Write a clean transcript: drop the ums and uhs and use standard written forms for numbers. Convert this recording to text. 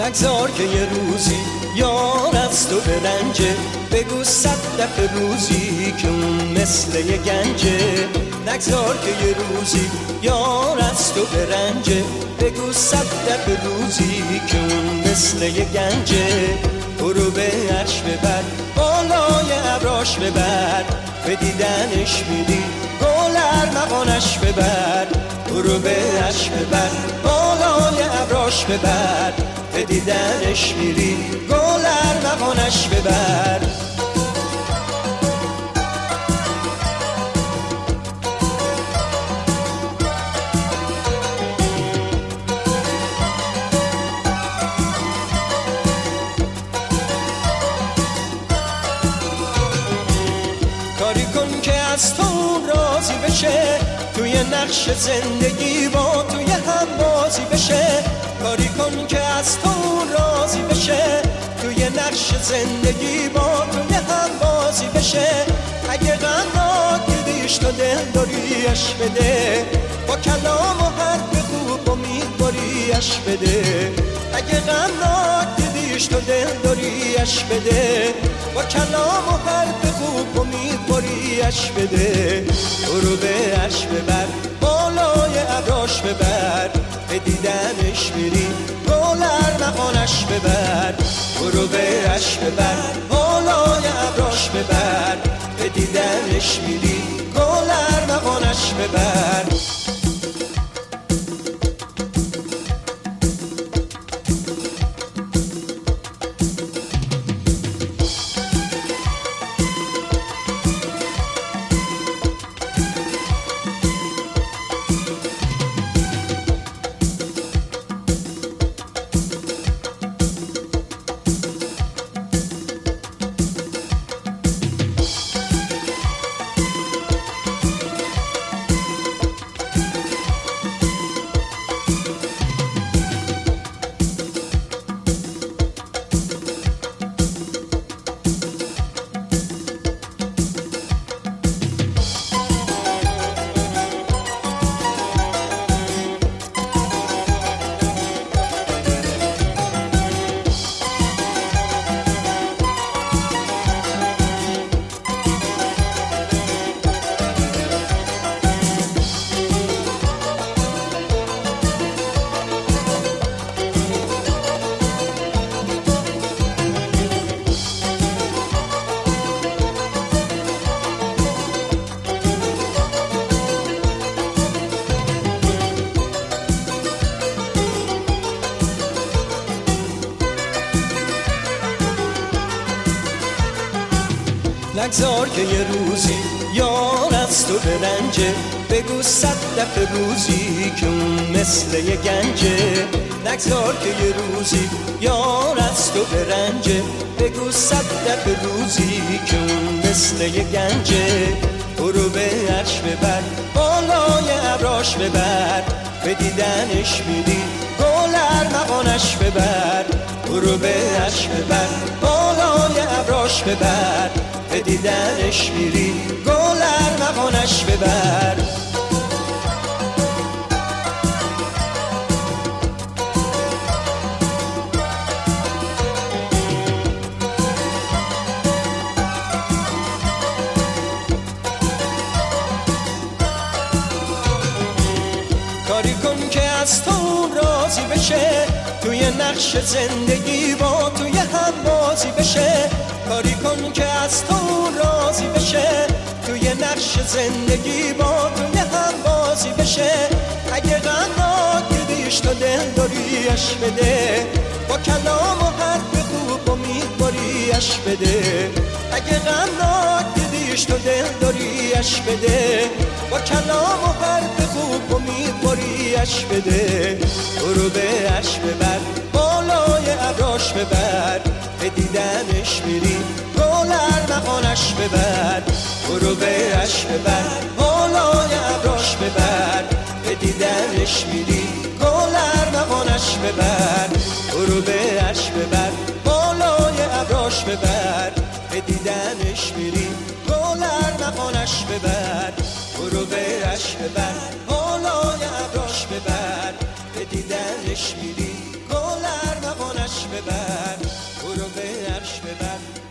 نگذار که یه روزی یار از تو برنجه، بگو 100 دفعه روزی که اون مثل یه گنجه. نگذار که یه روزی یار از تو برنجه، بگو 100 دفعه روزی که اون مثل یه گنجه. برو به عرش ببر، بالای ابراش ببر، به دیدنش میری گل ارمغانش ببر. برو به عرش ببر، بالای ابراش ببر، به دیدنش میری گل ارمغانش ببر. کاری کن که از تو راضی بشه، توی نقش زندگی با توی هم بازی بشه. کاری کن که از تو راضی بشه، توی نقش زندگی با توی هم بازی بشه. اگه غمناک دیدیش تو دل داریش بده، با کلام و حرف خوب امیدواریش بده. اگه غمناک دیدیش تو دل داریش بده، با کلام و حرف خوب امیدواریش بده. برو به عرش ببر، بالای ابراش ببر، به دیدنش میری گل ارمغانش ببر. برو به عرش ببر، بالای ابراش ببر، به دیدنش میری گل ارمغانش ببر. نگذار که یه روزی یار از تو برنجه، بگو 100 دفعه روزی که اون مثل یه گنجه. نگذار که یه روزی یار از تو برنجه، بگو 100 دفعه روزی که اون مثل یه گنجه. برو به عرش ببر، بالای ابراش ببر، به دیدنش میری گل ارمغانش ببر. برو به عرش ببر، بالای ابراش ببر، به دیدنش میری گل ارمغانش ببر. کاری کن که از تو راضی بشه، توی نقش زندگی با توی هم بازی بشه. کاری کن که از تو راضی بشه، توی نقش زندگی با توی هم بازی بشه. اگه غمناک دیدیش تو دل داریش بده، با کلام و حرف خوب امیدواریش بده. اگه غمناک دیدیش تو دل داریش بده، با کلام و حرف خوب امیدواریش بده. برو به عرش ببر، بالای ابراش ببر، به دیدنش میری گل ارمغانش ببر. برو به عرش ببر، بالای ابراش ببر، به دیدنش میری گل ارمغانش ببر. برو به عرش ببر، بالای ابراش ببر، به دیدنش میری گل ارمغانش ببر. برو به عرش ببر، بالای ابراش ببر، به دیدنش میری گل ارمغانش ببر برو به عرش ببر